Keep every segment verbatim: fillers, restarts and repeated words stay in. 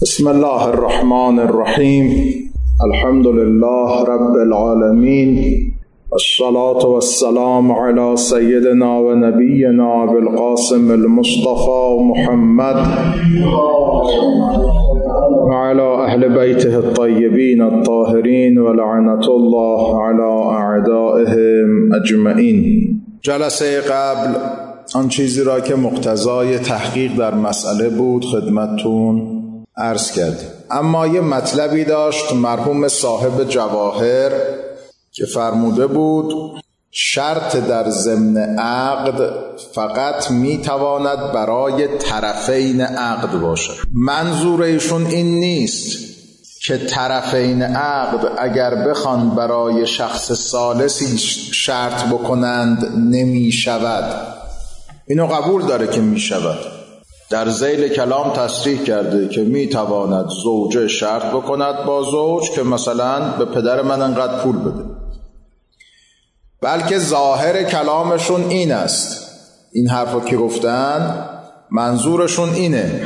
بسم الله الرحمن الرحیم. الحمد لله رب العالمین، الصلاة والسلام على سیدنا و نبینا بالقاسم المصطفى محمد وعلى اهل بیته الطیبین الطاهرین ولعنة الله على اعدائهم اجمعین. جلسه قبل آن چیزی را که مقتضای تحقیق در مسئله بود خدمتتون عرض کردیم، اما یه مطلبی داشت مرحوم صاحب جواهر که فرموده بود شرط در ضمن عقد فقط میتواند برای طرفین عقد باشد. منظور ایشون این نیست که طرفین عقد اگر بخوان برای شخص ثالثی شرط بکنند نمی شود. اینو قبول داره که می شود. در ذیل کلام تصریح کرده که می تواند زوجه شرط بکند با زوج که مثلا به پدر من انقدر پول بده، بلکه ظاهر کلامشون این است، این حرفو که گفتن منظورشون اینه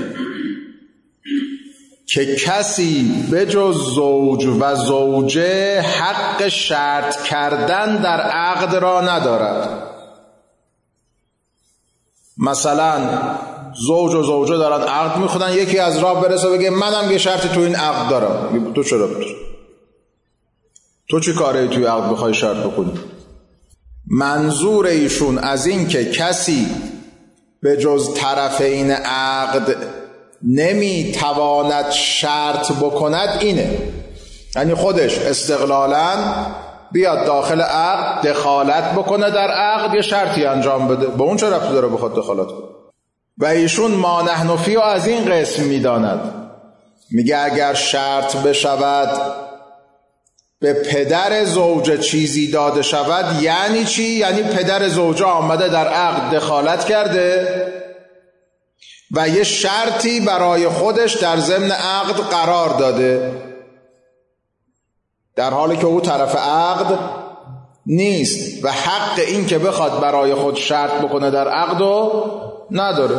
که کسی بجز زوج و زوجه حق شرط کردن در عقد را ندارد. مثلا زوج و زوجه دارن عقد میخونن، یکی از راه برسه بگه منم یه شرطی تو این عقد دارم. تو چرا بتر؟ تو چی کاره توی عقد بخوای شرط بکنی؟ منظور ایشون از این که کسی به جز طرفین عقد نمیتواند شرط بکند اینه، یعنی خودش استقلالاً بیاد داخل عقد دخالت بکنه در عقد، یه شرطی انجام بده. با اون چه ربطی داره بخواد دخالت کنه؟ و ایشون ما نحن فیه از این قسم میداند، میگه اگر شرط بشود به پدر زوجه چیزی داده شود یعنی چی؟ یعنی پدر زوجه آمده در عقد دخالت کرده و یه شرطی برای خودش در ضمن عقد قرار داده، در حالی که او طرف عقد نیست و حق این که بخواد برای خود شرط بکنه در عقدو نداره.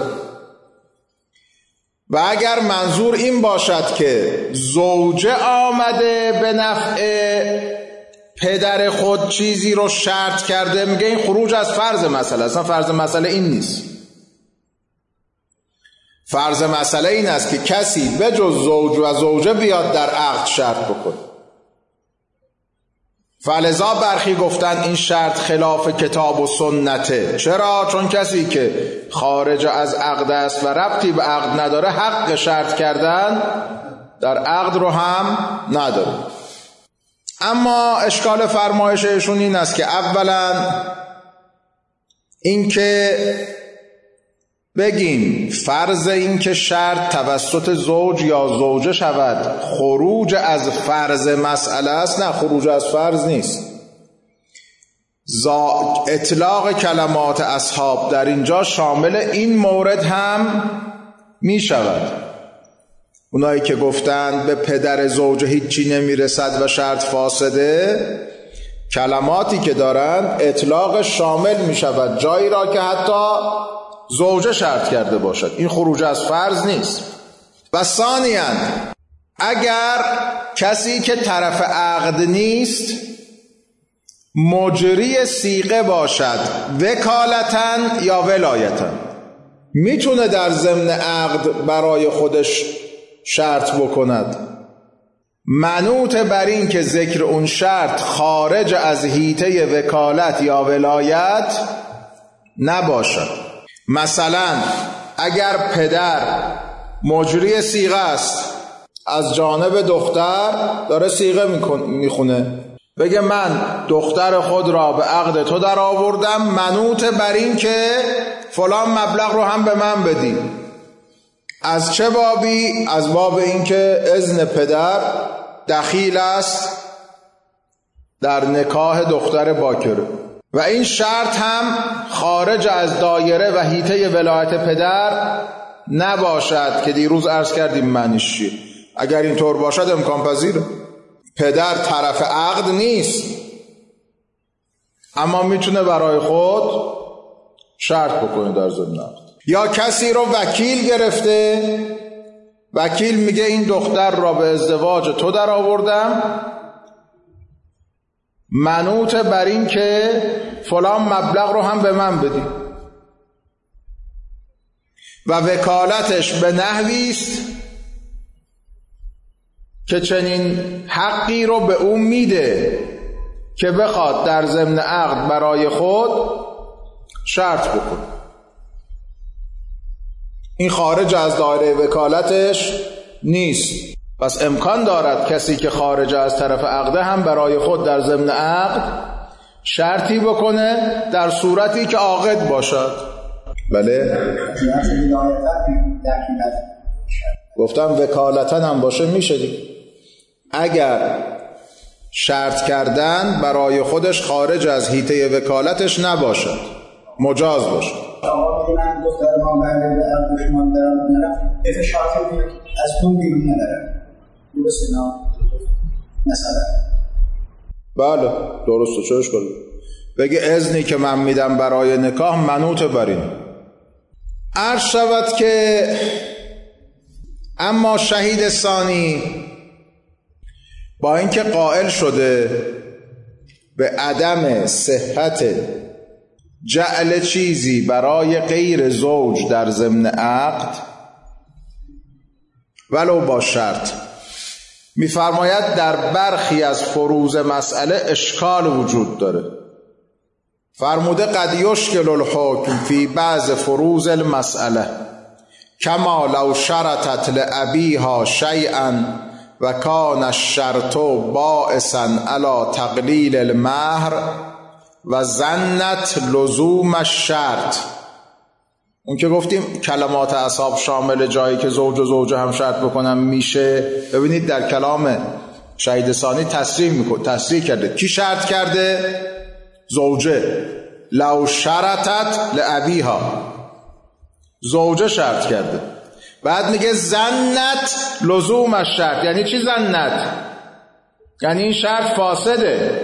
و اگر منظور این باشد که زوجه آمده به نفع پدر خود چیزی رو شرط کرده، میگه این خروج از فرض مسئله. اصلا فرض مسئله این نیست. فرض مسئله این است که کسی به جز زوج و زوجه بیاد در عقد شرط بکنه. فلذا برخی گفتن این شرط خلاف کتاب و سنته. چرا؟ چون کسی که خارج از عقد است و ربطی به عقد نداره حق شرط کردن در عقد رو هم نداره. اما اشکال فرمایششون این است که اولا این که بگیم فرض این که شرط توسط زوج یا زوجه شود خروج از فرض مسئله است. نه، خروج از فرض نیست. اطلاق کلمات اصحاب در اینجا شامل این مورد هم می شود. اونایی که گفتند به پدر زوجه هیچی نمی رسد و شرط فاسده، کلماتی که دارند اطلاق شامل می شود جایی را که حتی زوجه شرط کرده باشد. این خروج از فرض نیست. و ثانیاً اگر کسی که طرف عقد نیست مجری صیغه باشد وکالتاً یا ولایتاً، میتونه در ضمن عقد برای خودش شرط بکند، منوط بر این که ذکر اون شرط خارج از حیطه وکالت یا ولایت نباشد. مثلا اگر پدر مجری صیغه است، از جانب دختر داره صیغه میخونه، بگه من دختر خود را به عقد تو در آوردم منوط بر این که فلان مبلغ رو هم به من بدی. از چه بابی؟ از باب این که اذن پدر دخیل است در نکاح دختر باکره و این شرط هم خارج از دایره و حیطه ولایت پدر نباشد که دیروز عرض کردیم معنیش چیه. اگر اینطور باشد امکان پذیره. پدر طرف عقد نیست اما میتونه برای خود شرط بکنه در ضمن عقد. یا کسی رو وکیل گرفته وکیل میگه این دختر را به ازدواج تو در آوردم منوط بر این که فلان مبلغ رو هم به من بدی و وکالتش به نحوی است که چنین حقی رو به اون میده که بخواد در ضمن عقد برای خود شرط بکنه. این خارج از دایره وکالتش نیست. پس امکان دارد کسی که خارج از طرف عقده هم برای خود در ضمن عقد شرطی بکنه در صورتی که عاقد باشد. بله گفتم وکالتن هم باشه میشه دیگه. اگر شرط کردن برای خودش خارج از حیطه وکالتش نباشد، مجاز باشد. آقا میگه من دختر ما برده به عقد شما دارم میرم اف شرط میگه از اون بیرون ندارم درست نه مثلا بله درسته چش کنه بگه اذنی که من میدم برای نکاح منوط بر این. عرض شود که اما شهید ثانی با اینکه قائل شده به عدم صحت جعل چیزی برای غیر زوج در ضمن عقد ولو با شرط، می‌فرماید در برخی از فروض مسئله اشکال وجود داره. فرموده قد یشکل الحکم فی بعض فروض المسئله کما لو شرطت لأبیها شیئا و کان الشرط باعثا علی تقلیل المهر و ظنت لزوم الشرط. اون که گفتیم کلمات اصحاب شامل جایی که زوج و زوجه هم شرط بکنن میشه. ببینید در کلام شهید ثانی تصریح میکنه، تصریح کرده کی شرط کرده؟ زوجه. لو شرطت لأبیها، زوجه شرط کرده. بعد میگه ظنت لزوم الشرط. یعنی چی ظنت؟ یعنی این شرط فاسده،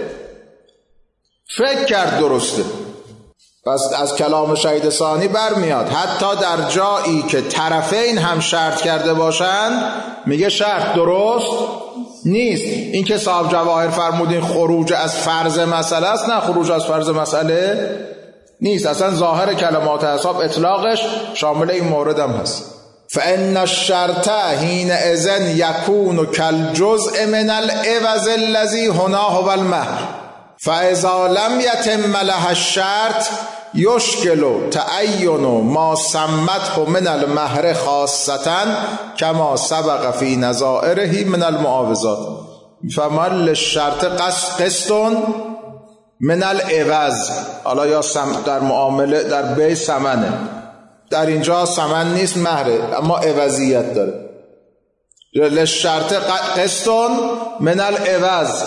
فکر کرد درسته. پس از کلام شهید ثانی برمیاد حتی در جایی که طرفین هم شرط کرده باشند میگه شرط درست نیست. این که صاحب جواهر فرمودین خروج از فرض مسئله است، نه خروج از فرض مسئله نیست. اصلا ظاهر کلمات اصحاب اطلاقش شامل این مورد هم هست. فإن الشرط حینئذ یکون کالجزء من العوض الذی هناه والمهر فاذا لم یتم لها الشرط یشکل تعین ما سمته من المهر خاصة کما سبق فی نظائره من المعاوضات فمن للشرط قسط من العوض. حالا یا در معامله در بی ثمنه، در اینجا ثمن نیست مهره اما عوضیت داره. للشرط قسط من العوض.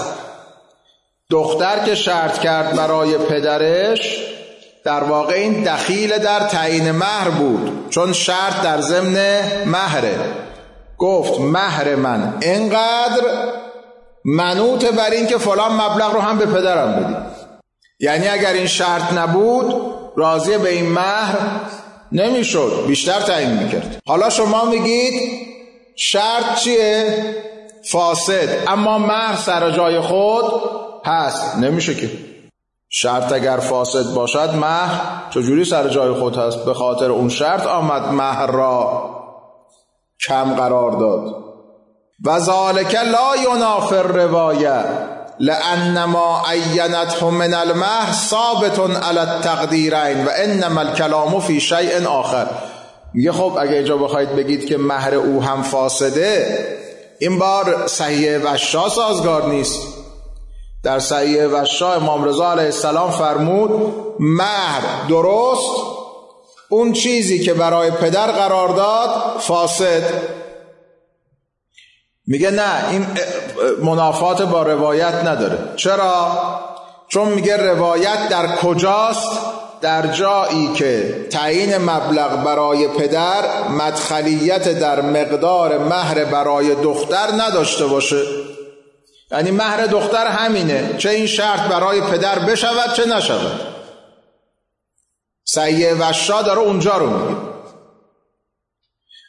دختر که شرط کرد برای پدرش در واقع این دخیل در تعیین مهر بود، چون شرط در ضمن مهره. گفت مهر من اینقدر منوط بر این که فلان مبلغ رو هم به پدرم بدی. یعنی اگر این شرط نبود راضی به این مهر نمیشد، بیشتر تعیین میکرد. حالا شما میگید شرط چیه؟ فاسد، اما مهر سر جای خود هست. نمیشه که شرط اگر فاسد باشد مهر چجوری سر جای خود هست؟ به خاطر اون شرط آمد مهر را کم قرار داد. و ذالک لا ینافی الروایه لأن ما عینته من المهر ثابت علی التقدیرین و انما الکلام فی شیء آخر. میگه خب اگه اینجا بخواید بگید که مهر او هم فاسده، این بار صحیح وشا سازگار نیست. در صحیح وشا امام رضا علیه السلام فرمود مهر درست، اون چیزی که برای پدر قرار داد فاسد. میگه نه، این منافات با روایت نداره. چرا؟ چون میگه روایت در کجاست؟ در جایی که تعیین مبلغ برای پدر مدخلیت در مقدار مهر برای دختر نداشته باشه. یعنی مهر دختر همینه، چه این شرط برای پدر بشود چه نشود. صحیح وشا داره اونجا رو میگه.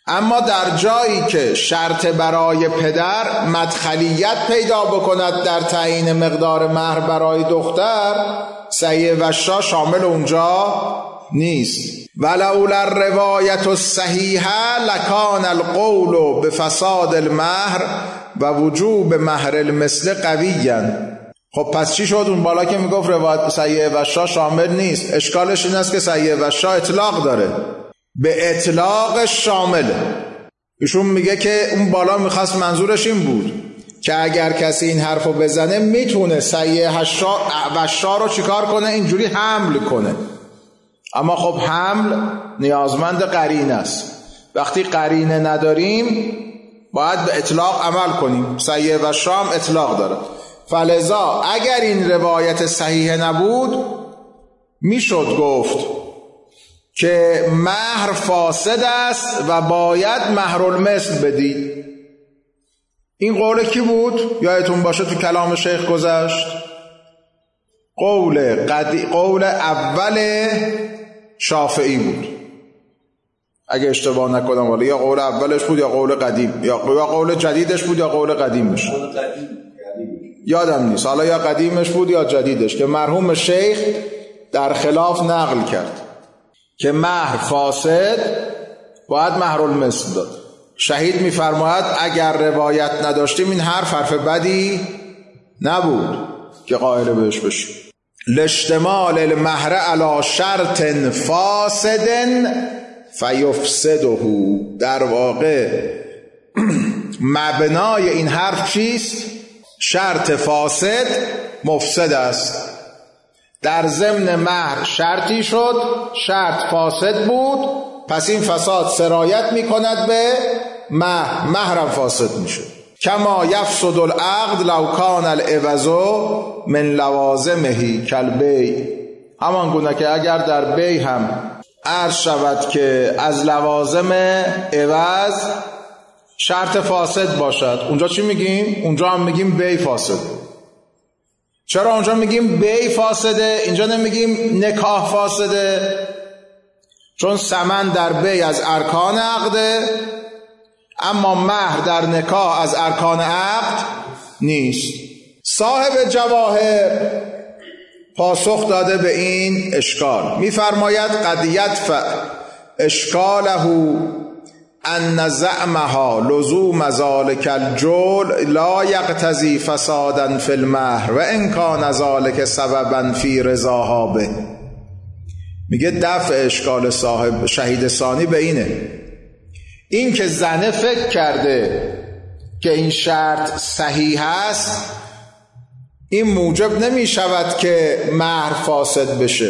اما در جایی که شرط برای پدر مدخلیت پیدا بکند در تعیین مقدار مهر برای دختر، صحیح وشا شامل اونجا نیست. ولولا الروایت الصحیحه لکان القول بفساد المهر و وجوب مهر المثل قویا. خب پس چی شد؟ اون بالا که میگفت روایت صحیح وشا شامل نیست، اشکالش این است که صحیح وشا اطلاق داره، به اطلاق شامله. ایشون میگه که اون بالا میخواست منظورش این بود که اگر کسی این حرفو بزنه میتونه صحیح وشا رو چیکار کنه؟ اینجوری حمل کنه. اما خب حمل نیازمند قرینه است. وقتی قرینه نداریم باید به اطلاق عمل کنیم. صحیح وشا هم اطلاق داره. فلذا اگر این روایت صحیح نبود میشد گفت که مهر فاسد است و باید مهر المثل بدید. این قول کی بود؟ یادتون باشه تو کلام شیخ گذشت. قول قدی... قول اول شافعی بود اگه اشتباه نکنم، ولی یا قول اولش بود یا قول قدیم یا قول جدیدش بود یا قول قدیمش، یادم نیست حالا یا قدیمش بود یا جدیدش، که مرحوم شیخ در خلاف نقل کرد که مهر فاسد باید مهر المثل داد. شهید میفرماید اگر روایت نداشتیم این حرف حرف بدی نبود که قائل بهش بشیم. لاشتمال المهر علی شرط فاسد فیفسده. در واقع مبنای این حرف چیست؟ شرط فاسد مفسد است. در ضمن مهر شرطی شد، شرط فاسد بود، پس این فساد سرایت می کند به مهر، مهرم فاسد می شد. کما یفسد العقد لو کان العوض من لوازمه کالبیع. همان گونه که اگر در بیع هم عرض شود که از لوازم عوض شرط فاسد باشد، اونجا چی میگیم؟ اونجا هم میگیم بیع فاسده. چرا اونجا میگیم بیع فاسده اینجا نمیگیم نکاح فاسده؟ چون ثمن در بیع از ارکان عقده، اما مهر در نکاح از ارکان عقد نیست. صاحب جواهر پاسخ داده به این اشکال، میفرماید قد یدفع اشکاله ان زعمها لزوم ذلك الجول لا یقتضی فسادا فی المهر و ان کان ذلك سببا فی رضاها به. میگه دفع اشکال صاحب شهید ثانی به اینه، این که زنه فکر کرده که این شرط صحیح است این موجب نمی شود که مهر فاسد بشه،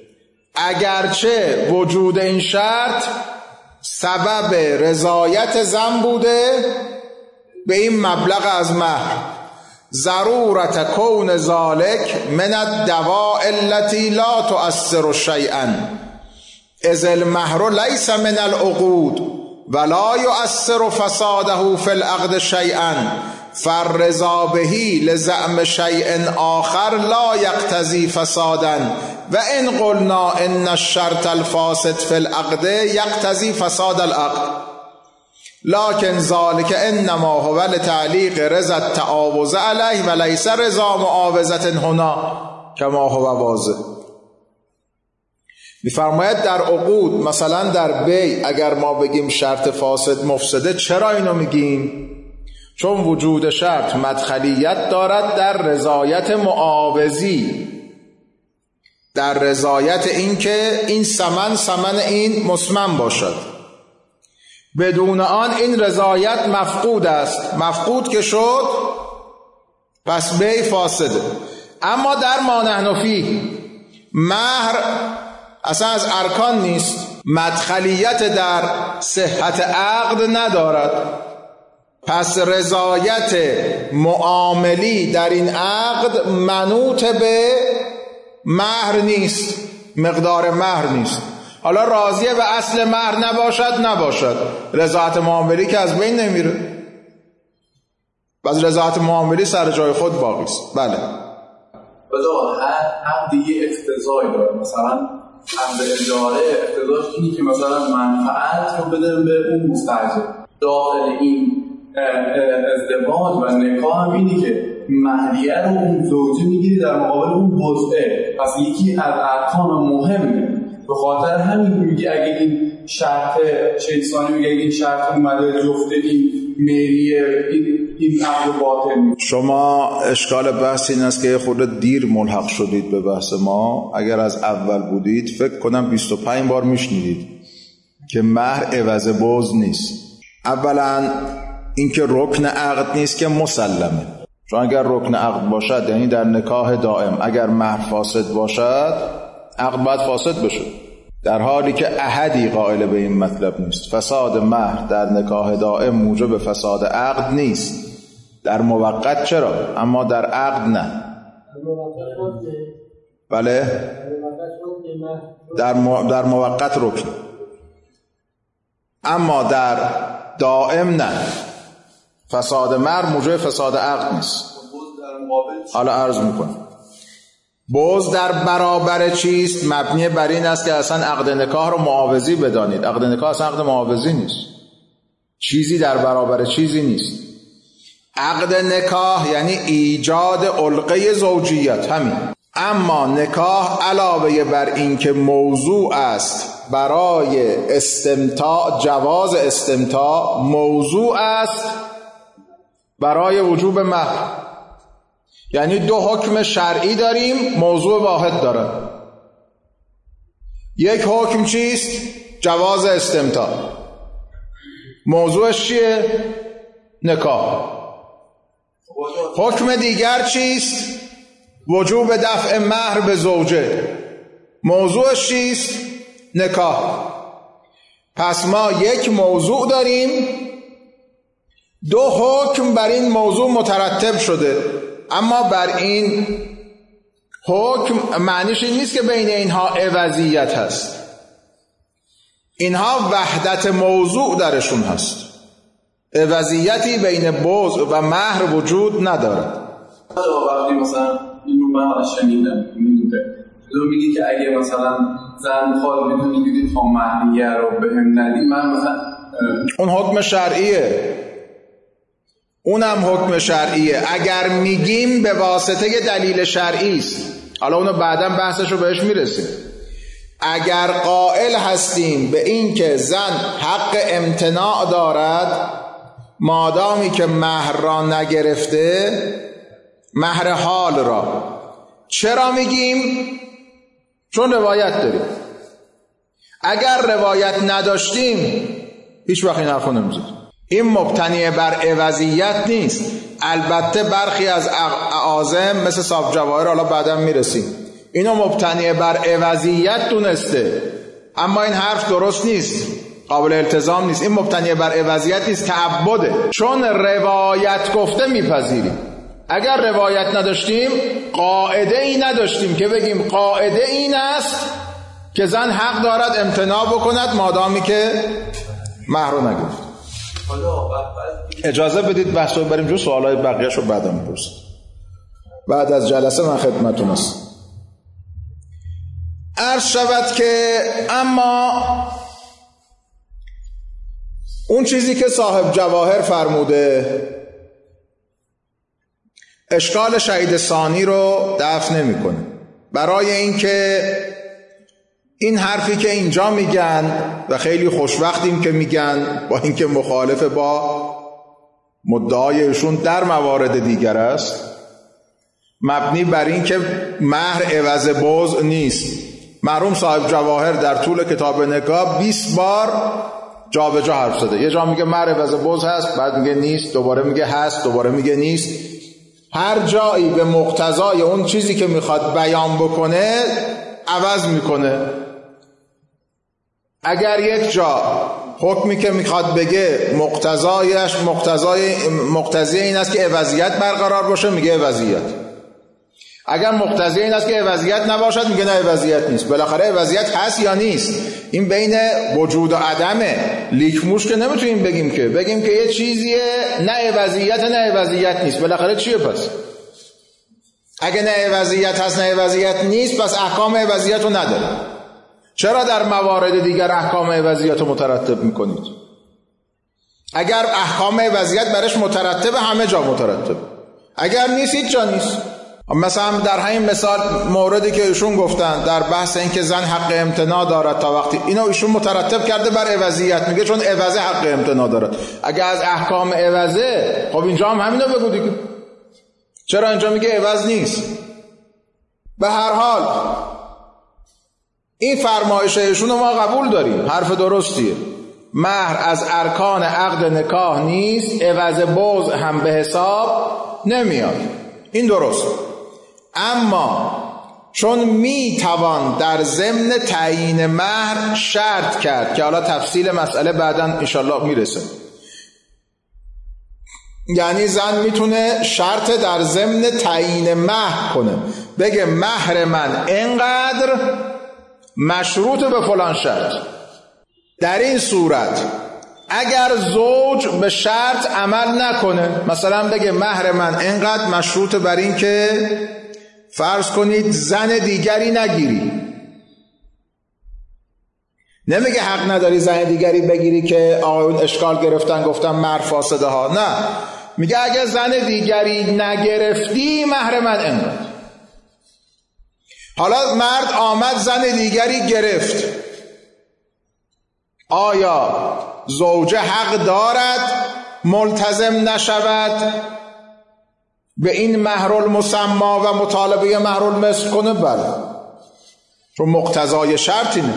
اگرچه وجود این شرط سبب رضایت زن بوده به این مبلغ از مهر. ضرورت کون ذالک من الدواء التي لا تؤثر شیئا اذ المهر لیس من العقود ولا يؤثر فساده في العقد شيئا فالرضا به لزعم شيء آخر لا يقتضي فسادا و ان قلنا ان الشرط الفاسد في العقد يقتضي فساد العقد لكن ذلك انما هو لتعلیق رضا التعاوض علیه و لیس رضا معاوضة هنا كما هو واضح. میفرماید در عقود مثلا در بیع اگر ما بگیم شرط فاسد مفسده، چرا اینو میگیم؟ چون وجود شرط مدخلیت دارد در رضایت معاوضی، در رضایت این که این ثمن ثمن این مسمن باشد. بدون آن این رضایت مفقود است، مفقود که شد پس بیع فاسده. اما در ما نحن فیه مهر اصلا از ارکان نیست، مدخلیت در صحت عقد ندارد، پس رضایت معاملی در این عقد منوط به مهر نیست، مقدار مهر نیست. حالا راضیه به اصل مهر نباشد نباشد، رضایت معاملی که از بین نمیره، بس رضایت معاملی سر جای خود باقی است. بله بذار هم دیگه اقتضایی داره، مثلا از اداره اقتضاش اینی که مثلا منفعت رو بدن به اون مستاجر. داخل این ازدواج و نکاح هم اینی که مهریه رو اون زوجه میگیری در مقابل اون وضعه. پس یکی از ارکان مهمه. به خاطر همین میگه اگه این شرط شیطانی میگه این شرط اومده جفته این میریه این این عقل باطل میشه. شما اشکال بحث این است که خود دیر ملحق شدید به بحث ما. اگر از اول بودید فکر کنم بیست و پنج بار میشنیدید که مهر عوض بوز نیست. اولا اینکه رکن عقد نیست که مسلمه، چون اگر رکن عقد باشد یعنی در نکاح دائم اگر مهر فاسد باشد عقد باید فاسد بشه، در حالی که احدی قائل به این مطلب نیست. فساد مهر در نکاح دائم موجب فساد عقد نیست. در موقت چرا، اما در عقد نه. بله در مو... در موقت رکن، اما در دائم نه. فساد مهر موجب فساد عقد نیست. حالا عرض میکنم بوز در برابر چیست؟ مبنی بر این است که اصلا عقد نکاح رو معاوضی بدانید. عقد نکاح اصلا عقد معاوضی نیست، چیزی در برابر چیزی نیست. عقد نکاح یعنی ایجاد علقه زوجیت، همین. اما نکاح علاوه بر این که موضوع است برای استمتاع، جواز استمتاع، موضوع است برای وجوب مهر. یعنی دو حکم شرعی داریم، موضوع واحد داره. یک حکم چیست؟ جواز استمتاع. موضوعش چیه؟ نکاح. حکم دیگر چیست؟ وجوب دفع مهر به زوجه. موضوعش چیست؟ نکاح. پس ما یک موضوع داریم، دو حکم بر این موضوع مترتب شده. اما بر این حکم معنیش این نیست که بین اینها عوضیت هست، اینها وحدت موضوع درشون هست. عوضیتی بین بوز و مهر وجود ندارد. وقتی مثلا اینو من شنیدم میگه تو میگی که اگه مثلا زن میخواد بدون دیدی تا مهریه رو بهم ندی، من مثلا اون حکم شرعیه، اونم حکم شرعیه. اگر میگیم به واسطه دلیل شرعی است، حالا اونو بعداً بحثشو بهش میرسیم. اگر قائل هستیم به این که زن حق امتناع دارد مادامی که مهر را نگرفته، مهر حال را، چرا میگیم؟ چون روایت داریم. اگر روایت نداشتیم هیچ وقت این حرفو نمیزدیم. این مبتنی بر عوضیت نیست. البته برخی از اعاظم مثل صاحب جواهر، حالا بعدا میرسیم، اینو مبتنی بر عوضیت دونسته، اما این حرف درست نیست، قابل التزام نیست. این مبتنی بر عوضیت نیست، تعبده. چون روایت گفته میپذیریم. اگر روایت نداشتیم قاعده ای نداشتیم که بگیم قاعده این است که زن حق دارد امتناع بکند مادامی که مهر رو نگرفت. اجازه بدید بحث رو بریم جو، سوالای بقیه‌اش رو بعدا می‌پرسیم. بعد از جلسه من خدمتتون هستم. عرض شود که اما اون چیزی که صاحب جواهر فرموده اشکال شهید ثانی رو دفع نمی‌کنه. برای اینکه این حرفی که اینجا میگن و خیلی خوشوقتیم که میگن، با اینکه مخالف با مدعایشون در موارد دیگر است، مبنی بر این که مهر عوض بوز نیست. مرحوم صاحب جواهر در طول کتاب نکاح بیست بار جا به جا حرف زده. یه جا میگه مهر عوض بوز هست، بعد میگه نیست، دوباره میگه هست، دوباره میگه نیست. هر جایی به مقتضای اون چیزی که میخواد بیان بکنه عوض میکنه. اگر یک جا حکمی که میخواد بگه مقتضایش مقتضای مقتضی این است که عوضیت برقرار باشه، میگه عوضیت. اگر مقتضی این است که عوضیت نباشد، میگه نه عوضیت نیست. بالاخره عوضیت هست یا نیست؟ این بین وجود و عدمه. لیکموش که نمیتونیم بگیم که بگیم که یه چیزیه نه عوضیت نه عوضیت نیست. بالاخره چیه پس؟ اگه نه عوضیت هست نه عوضیت نیست، پس احکام عوضیت رو نداره. چرا در موارد دیگر احکام عوضیت رو مترتب میکنید؟ اگر احکام عوضیت برش مترتب، همه جا مترتب، اگر نیست هیچ جا نیست. مثلا در همین مثال موردی که ایشون گفتن در بحث این که زن حق امتناع دارد تا وقتی، اینو ایشون مترتب کرده بر عوضیت، میگه چون عوضه حق امتناع دارد. اگر از احکام عوضه، خب اینجا هم همینو بگو دیگه. چرا اینجا میگه عوض نیست؟ به هر حال این فرمایش ایشون ما قبول داریم، حرف درستیه. مهر از ارکان عقد نکاح نیست، عوض بوز هم به حساب نمیاد، این درست. اما چون میتوان در ضمن تعیین مهر شرط کرد که حالا تفصیل مسئله بعداً انشالله میرسه، یعنی زن میتونه شرط در ضمن تعیین مهر کنه، بگه مهر من اینقدر مشروط به فلان شرط. در این صورت اگر زوج به شرط عمل نکنه، مثلا بگه مهر من اینقدر مشروط بر این که فرض کنید زن دیگری نگیری، نمیگه حق نداری زن دیگری بگیری که آقایون اشکال گرفتن گفتن مهر فاسده ها، نه، میگه اگه زن دیگری نگرفتی مهر من اینقدر. حالا مرد آمد زن دیگری گرفت، آیا زوجه حق دارد ملتزم نشود به این مهر المسمی و مطالبه مهر المثل کنه؟ بله، چون مقتضای شرط اینه.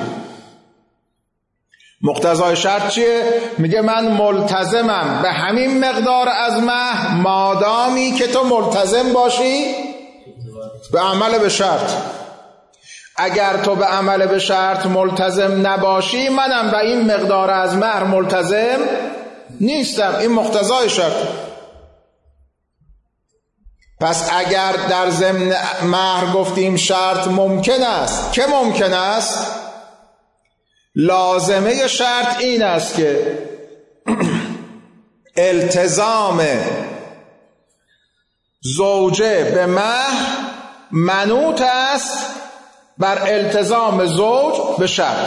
مقتضای شرط چیه؟ میگه من ملتزمم به همین مقدار از مهر مادامی که تو ملتزم باشی به عمل به شرط. اگر تو به عمل به شرط ملتزم نباشی منم به این مقدار از مهر ملتزم نیستم، این مقتضای شرط. پس اگر در ضمن مهر گفتیم شرط ممکن است، که ممکن است؟ لازمه شرط این است که التزام زوجه به مهر منوط است بر التزام زوج به شرط،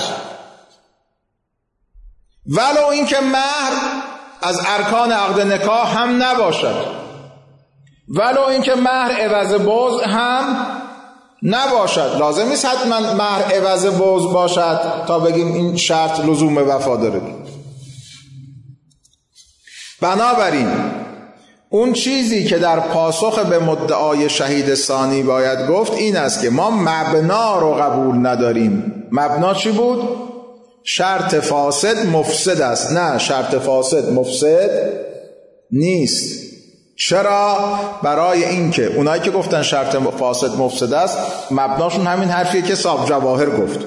ولو اینکه مهر از ارکان عقد نکاح هم نباشد، ولو اینکه مهر عوض بوز هم نباشد. لازم نیست حتما مهر عوض بوز باشد تا بگیم این شرط لزوم وفا داره. بنابراین اون چیزی که در پاسخ به مدعای شهید ثانی باید گفت این است که ما مبنا رو قبول نداریم. مبنا چی بود؟ شرط فاسد مفسد است. نه، شرط فاسد مفسد نیست. چرا؟ برای اینکه اونایی که گفتن شرط فاسد مفسد است مبناشون همین حرفیه که صاحب جواهر گفت.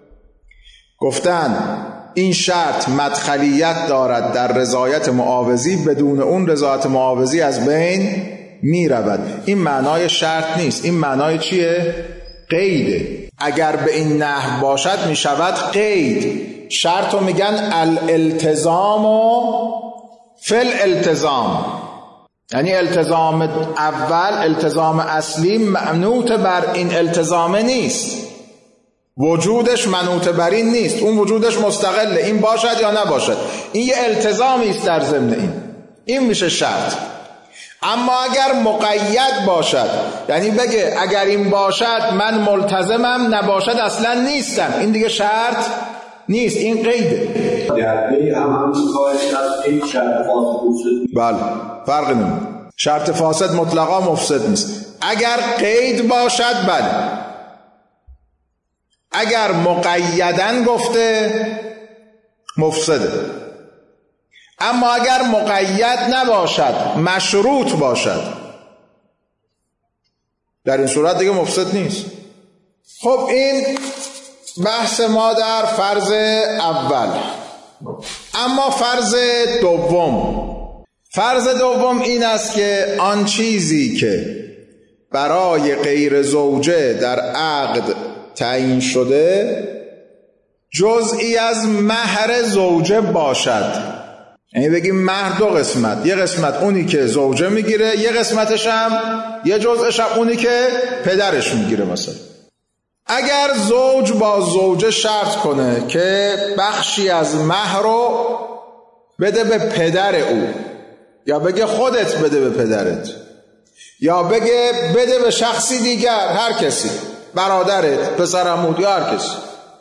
گفتن این شرط مدخلیت دارد در رضایت معاوضی، بدون اون رضایت معاوضی از بین می رود. این معنای شرط نیست، این معنای چیه؟ قیده. اگر به این نحو باشد می شود قید. شرط رو میگن الالتزام و فل التزام، یعنی التزام اول، التزام اصلی منوط بر این التزام نیست، وجودش منوط بر این نیست، اون وجودش مستقله، این باشد یا نباشد، این یه التزامی است در ضمن این، این میشه شرط. اما اگر مقید باشد، یعنی بگه اگر این باشد من ملتزمم، نباشد اصلا نیستم، این دیگه شرط نیست، این قیده. دربه هم هم کارش این شرط فاسد مفسد. بله، فرق نمیکنه. شرط فاسد مطلقا مفسد نیست. اگر قید باشد بله، اگر مقیدن گفته مفسده. اما اگر مقید نباشد، مشروط باشد، در این صورت دیگه مفسد نیست. خب این بحث ما در فرض اول. اما فرض دوم، فرض دوم این است که آن چیزی که برای غیر زوجه در عقد تعیین شده جزئی از مهر زوجه باشد. یعنی بگیم مهر دو قسمت، یه قسمت اونی که زوجه میگیره، یه قسمتش هم، یه جزءش هم اونی که پدرش میگیره مثلا. اگر زوج با زوجه شرط کنه که بخشی از مهر رو بده به پدر او، یا بگه خودت بده به پدرت، یا بگه بده به شخصی دیگر، هر کسی، برادرت، پسرعموت یا هر کسی،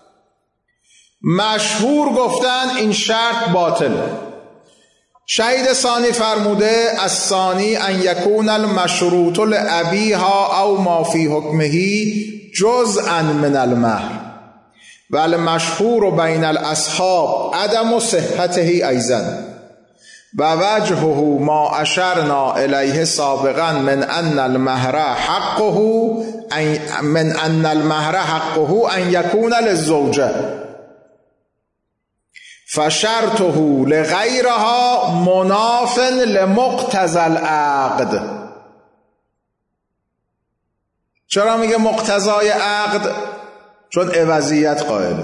مشهور گفتن این شرط باطله. شهید ثانی فرموده الثانی ان یکون المشروط لابیها او ما فی حکمه جزءا من المهر و المشهور بین الاصحاب عدم صحته ایضا و وجهه ما اشرنا الیه سابقا من ان المهر حقه من ان المهر حقه ان یکون للزوجه فشرطه لغیرها مناف لمقتضى العقد. چرا میگه مقتضای عقد؟ چون عوضیت قائله.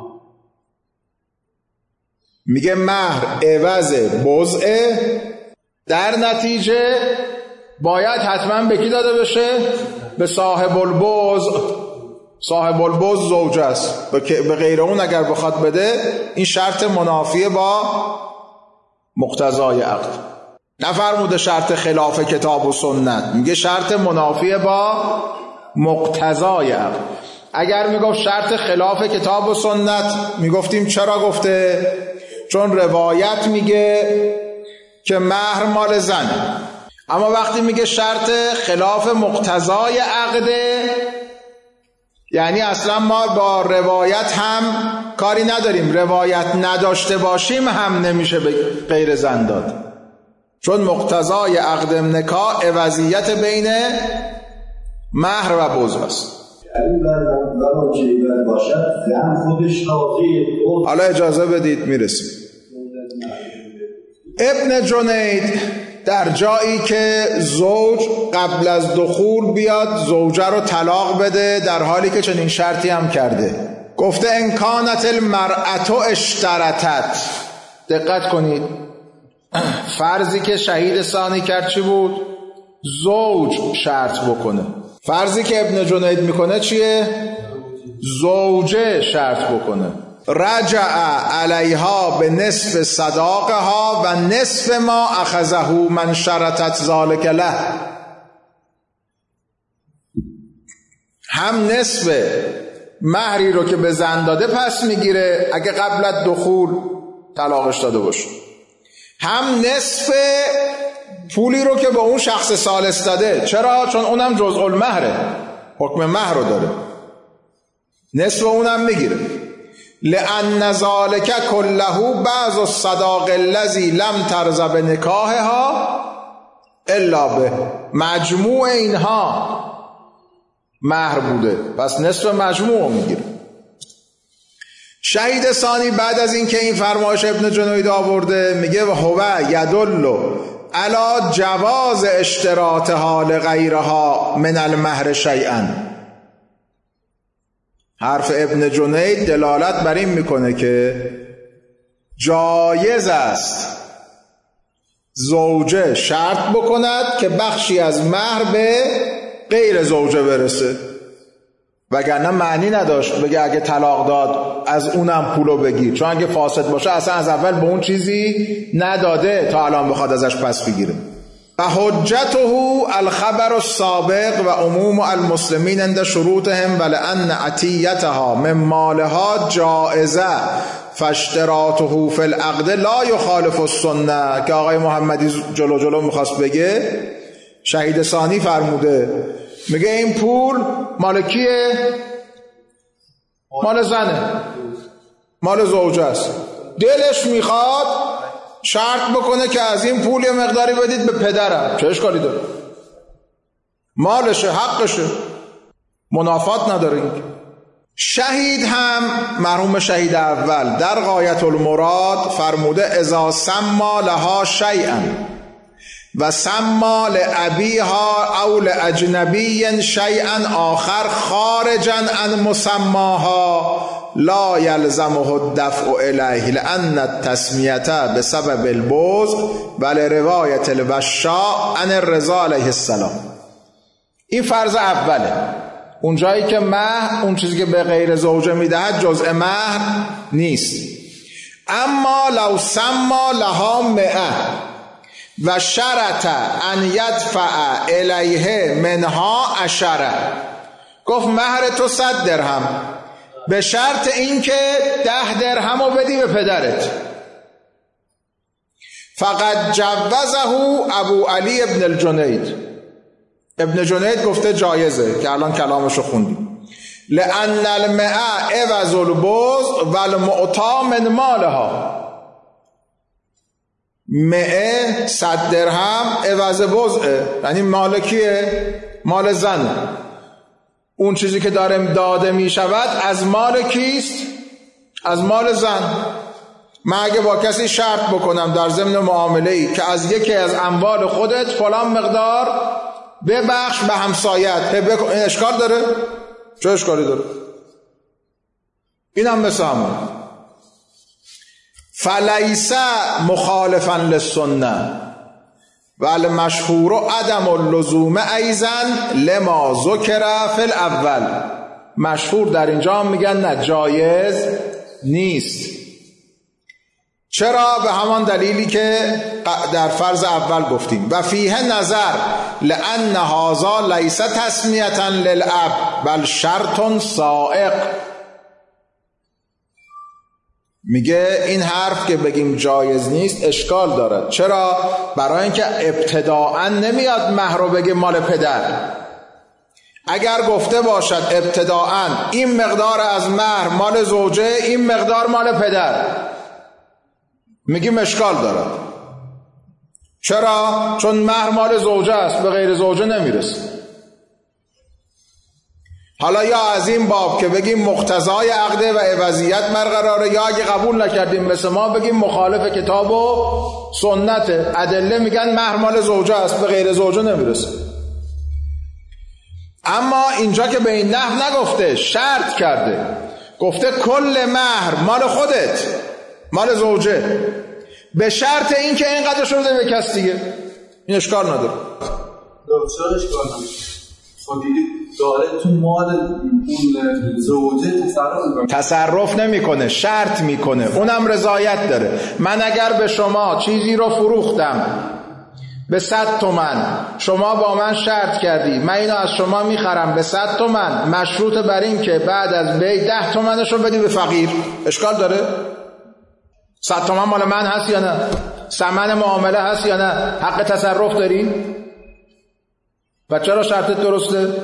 میگه مهر عوض بضعه، در نتیجه باید حتما به کی داده بشه؟ به صاحب البضع. صاحب البضع زوجه است، به غیر اون اگر بخواد بده این شرط منافیه با مقتضای عقد. نفرموده شرط خلاف کتاب و سنت، میگه شرط منافیه با مقتضای عقد. اگر میگفت شرط خلاف کتاب و سنت میگفتیم چرا گفته؟ چون روایت میگه که مهر مال زنه. اما وقتی میگه شرط خلاف مقتضای عقده، یعنی اصلا ما با روایت هم کاری نداریم، روایت نداشته باشیم هم نمیشه به غیر زن داد، چون مقتضای عقد نکاح عوضیت بین مهر و بضع است. حالا اجازه بدید میرسیم. ابن جنید در جایی که زوج قبل از دخول بیاد زوجه رو طلاق بده در حالی که چنین شرطی هم کرده، گفته ان کانت المرأة اشترطت. دقت کنید، فرضی که شهید ثانی کرد چی بود؟ زوج شرط بکنه. فرضی که ابن جنید میکنه چیه؟ زوجه شرط بکنه. رجع علیها به نصف صداقها و نصف ما اخذه من شرطت ذالک له. هم نصف مهری رو که به زن داده پس میگیره اگه قبل از دخول طلاقش داده باشه، هم نصف پولی رو که به اون شخص ثالث داده. چرا؟ چون اونم جزء المهره، حکم مهر رو داره، نصف اونم میگیره. لأن ذلك كله بعض الصداق الذي لم ترض بنکاحها الا به. مجموع اینها مهر بوده، پس نصف مجموع میگیره. شهید ثانی بعد از این که این فرمایش ابن جنید آورده میگه هو یدل علی جواز اشتراطها لغیرها من المهر شیئا. حرف ابن جنید دلالت بر این میکنه که جایز است زوجه شرط بکند که بخشی از مهر به غیر زوجه برسه، وگرنه معنی نداشت بگه اگه طلاق داد از اونم پولو بگیر، چون اگه فاسد باشه اصلا از اول به اون چیزی نداده تا الان بخواد ازش پس بگیره. و حجته الخبر السابق و عموم المسلمین عند شروطهم ولأن عطیتها من مالها جائزه فاشتراطه فی العقد لا یخالف السنه، که آقای محمدی جلو جلو میخواست بگه. شهید ثانی فرموده میگه این پول مال کیه؟ مال زنه، مال زوجه است. دلش میخواد شرط بکنه که از این پول یه مقداری بدید به پدرم، چه اشکالی داره؟ مالشه، حقشه، منافات نداره. این شهید هم مرحوم شهید اول در غایت المراد فرموده اذا سما لها شیئا و سما لابیها او لاجنبی شیئا آخر خارجا عن مسماها لا یلزمه الدفع الیه لان التسمیه بسبب البغض بل روایت الوشاء عن الرضا علیه السلام. این فرض اوله. اون جایی که مهر، اون چیزی که به غیر زوجه میدهد جزء مهر نیست. اما لو سما لها مئه و شرط ان یدفع الیه منها عشره، گفت مهر تو صد درهم به شرط اینکه ده درهم رو بدی به پدرت. فقط جوزه ابو علی ابن الجنید، ابن جنید گفته جایزه که الان کلامشو خوندیم. لأن المئه عوض البوز و المعطا من مالها، مئه صد درهم عوض بوزه، یعنی مال کیه؟ مال زن. اون چیزی که داره داده می شود از مال کیست؟ از مال زن. من اگه با کسی شرط بکنم در ضمن معامله ای که از یکی از اموال خودت فلان مقدار ببخش به همسایت، این اشکال داره؟ چه اشکالی داره؟ این هم مثل همون. فلیس مخالفا للسنه ولی مشهور عدم اللزوم ایزن لما ذکر فی الاول. مشهور در اینجا هم میگن نه جایز نیست. چرا؟ به همان دلیلی که در فرض اول گفتیم. و فیه نظر لأن هذا لیس تسمیة للاب بل شرط سائق. میگه این حرف که بگیم جایز نیست اشکال دارد. چرا؟ برای اینکه ابتداءً نمیاد مهر رو بگه مال پدر. اگر گفته باشد ابتداءً این مقدار از مهر مال زوجه، این مقدار مال پدر، میگیم اشکال دارد. چرا؟ چون مهر مال زوجه است، به غیر زوجه نمیرسه. حالا یا از این باب که بگیم مقتضای عقده و عوضیت برقراره، یا اگه قبول نکردیم مثل ما بگیم مخالف کتاب و سنت. ادله میگن مهر مال زوجه است، به غیر زوجه نمیرسه. اما اینجا که به این نحو نگفته، شرط کرده، گفته کل مهر مال خودت، مال زوجه، به شرط این که اینقدر شده به کس دیگه. این اشکال نداره. چرا اشکال نداره؟ خب دیگه داره تو مال اون زوجه تصرف میکنه. تصرف نمیکنه، شرط میکنه، اونم رضایت داره. من اگر به شما چیزی رو فروختم به صد تومن، شما با من شرط کردی من اینو از شما میخرم به صد تومن، مشروط بر این که بعد از بی ده تومنش رو بدی به فقیر. اشکال داره؟ صد تومن مال من هست یا نه؟ ثمن معامله هست یا نه؟ حق تصرف داری؟ و چرا شرطت درسته؟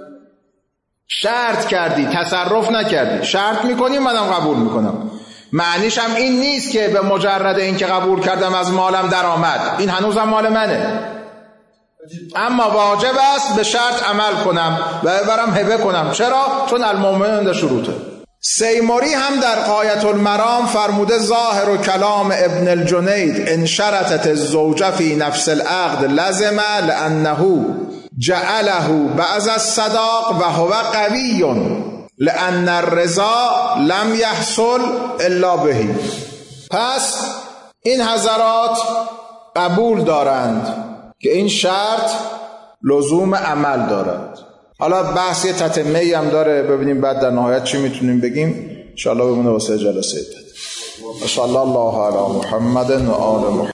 شرط کردی، تصرف نکردی. شرط میکنی منم قبول میکنم. معنیش هم این نیست که به مجرد این که قبول کردم از مالم در آمد، این هنوزم مال منه. اما واجب است به شرط عمل کنم و ببرم هبه کنم. چرا؟ چون المؤمنون عند شروطه. سیموری هم در غایة المرام فرموده ظاهر و کلام ابن الجنید ان شرطت الزوجه فی نفس العقد لزم لانه جعله بعض الصداق و هو قوی لان الرضا لم يحصل الا به. پس این حضرات قبول دارند که این شرط لزوم عمل دارد. حالا بحث یه تتمه‌ای هم داره، ببینیم بعد در نهایت چی میتونیم بگیم. ان شاء الله بمونه واسه جلسه بعد. ان شاء الله الله علی محمد و آل محمد.